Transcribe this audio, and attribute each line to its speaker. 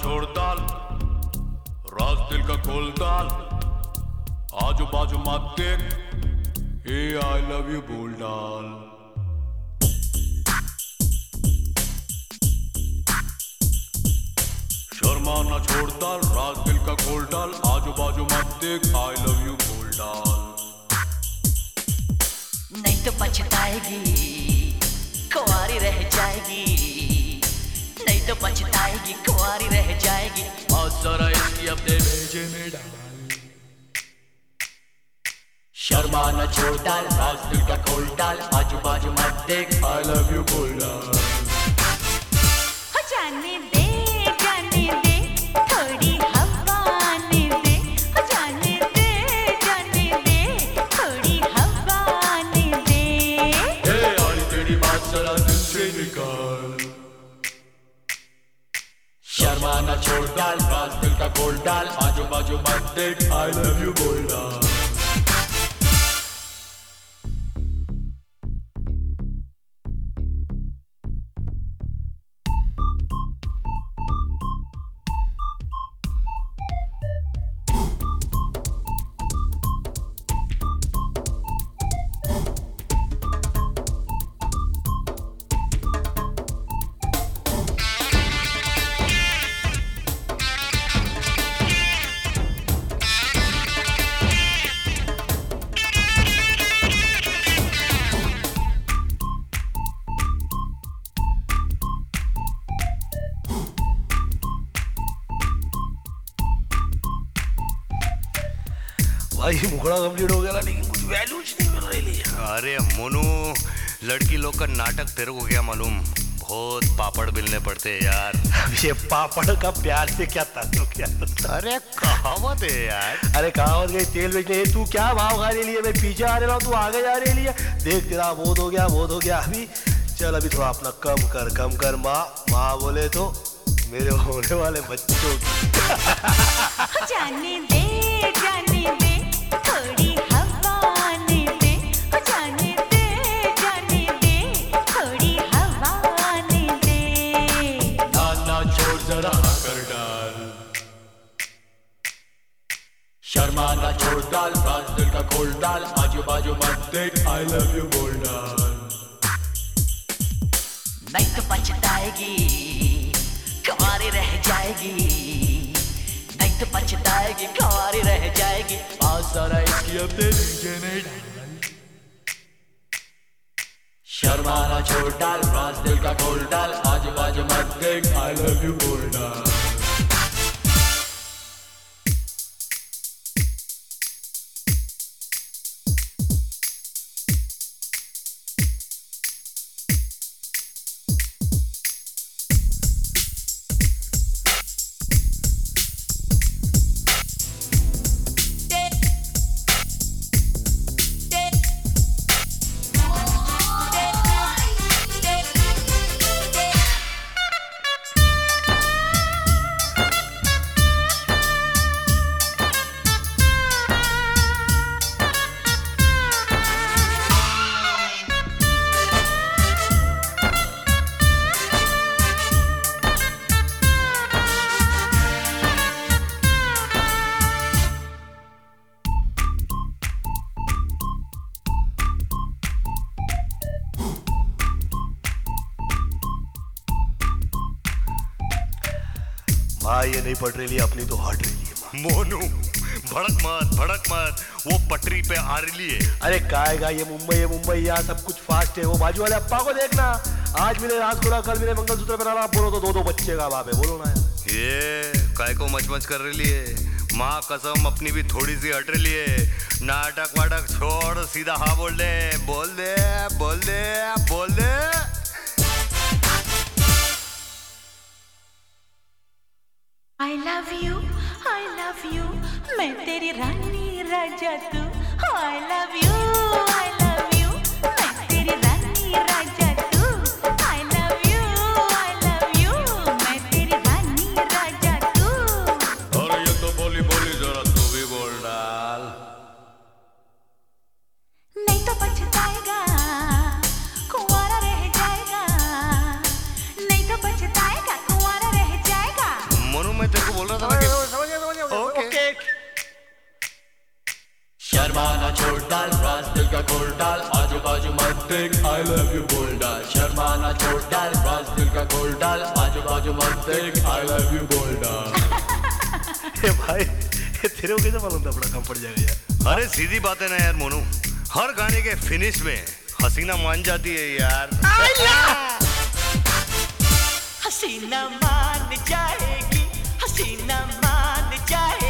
Speaker 1: छोड़ डाल, राज दिल का खोल डाल, आजू बाजू मत देख, हे आई लव यू बोल डाल। शर्मा ना छोड़ डाल, राज दिल का खोल डाल, आजू बाजू मत देख, आई लव यू बोल डाल।
Speaker 2: नहीं तो पछताएगी, कुंवारी रह जाएगी, नहीं तो पछताएगी, कुंवारी रह जाएगी। और जरा इसकी अपने भेजे में डाल। शर्मा न छोड़ डाल, राज दिल का खोल डाल, आजू बाजू मत देख,
Speaker 1: आई लव यू बोल डाल।
Speaker 3: जाने दे, जाने दे, थोड़ी हवा आने दे, जाने दे, जाने दे, थोड़ी हवा आने दे।
Speaker 1: हे आई तेरी बात जरा दिल से निकाल।
Speaker 2: शर्मा न छोड़ डाल, राज दिल का खोल डाल, आजू बाजू मत देख,
Speaker 1: आई लव यू बोल डाल।
Speaker 4: भाई मुखड़ा कंप्लीट हो गया ना, लेकिन कुछ वैल्यूज नहीं मिल रही है।
Speaker 5: अरे मोनू, लड़की लोग का नाटक तेरे को क्या मालूम, बहुत पापड़ बेलने पड़ते हैं यार।
Speaker 4: अब ये पापड़ का प्यार से क्या ताल्लुक यार?
Speaker 5: अरे कहावत है यार।
Speaker 4: अरे कहावत गई तेल बेचने, तू क्या भाव खा रही है? मैं पीछे आ रहा हूँ, तू आगे जा रही है। देख तेरा बहुत हो गया, बहुत हो गया। अभी चल, अभी थोड़ा अपना कम कर, कम कर। माँ बोले तो मेरे होने वाले बच्चों की।
Speaker 3: जाने दे, जाने दे, थोड़ी हवा आने दे, जाने दे, जाने दे, थोड़ी हवा आने दे।
Speaker 1: ना छोड़ जरा कर डाल।
Speaker 2: शर्मा न छोड़ डाल, राज दिल का खोल डाल, आजू बाजू मत देख,
Speaker 1: आई लव यू बोल डाल।
Speaker 2: नहीं तो पछताएगी, कुंवारी रह जाएगी, नहीं तो पछताएगी, कुंवारी रह जाएगी। और जरा इसकी अपने भेजे में डाल। शर्मा न छोड़ डाल, राज दिल का खोल डाल, आजू बाजू मत देख,
Speaker 1: आई लव यू बोल डाल।
Speaker 4: भाई ये नहीं पट रही है अपनी, तो हट रही है।
Speaker 5: मोनू भड़क मत, वो पटरी पे आ रही है।
Speaker 4: अरे काएगा, ये मुंबई है, मुंबई यहाँ सब कुछ फास्ट है। वो बाजू वाले अप्पा को देखना, आज मिले राजखोला, कल मिले मंगलसूत्र पहना, बोलो तो दो बच्चे का बाप है। बोलो ना यार,
Speaker 5: ये काय को मच कर रही है। माँ कसम अपनी भी थोड़ी सी हट रही है। नाटक वाटक छोड़, सीधा हाँ बोल दे, बोल दे, बोल दे, बोल दे।
Speaker 3: I love you, मैं तेरी रानी राजा तू। I love you, मैं तेरी रानी राजा तू। I love you, मैं तेरी रानी राजा तू।
Speaker 1: अरे ये तो बोली जरा तू भी बोल डाल।
Speaker 3: नहीं तो पछताएगा, कुंवारा रह जाएगा, नहीं तो पछताएगा, कुंवारा रह जाएगा।
Speaker 5: मोनू मैं तेरे को बोल रहा था ना कि
Speaker 4: समझ गया
Speaker 5: ओके।
Speaker 1: शर्माना छोड़ डाल, राज दिल का खोल डाल, आजू बाजू मत देख, I love you बोल डाल। शर्माना छोड़ डाल, राज दिल का खोल डाल, आजू बाजू मत देख, I love you बोल डाल।
Speaker 4: ए भाई, ये तेरे को कैसे मालूम था अपना काम पड़ जाएगा यार?
Speaker 5: अरे सीधी बात है ना यार मोनू, हर गाने के फिनिश में हसीना मान जाती है यार।
Speaker 2: हसीना मान जाएगी, हसीना मान जाएगी।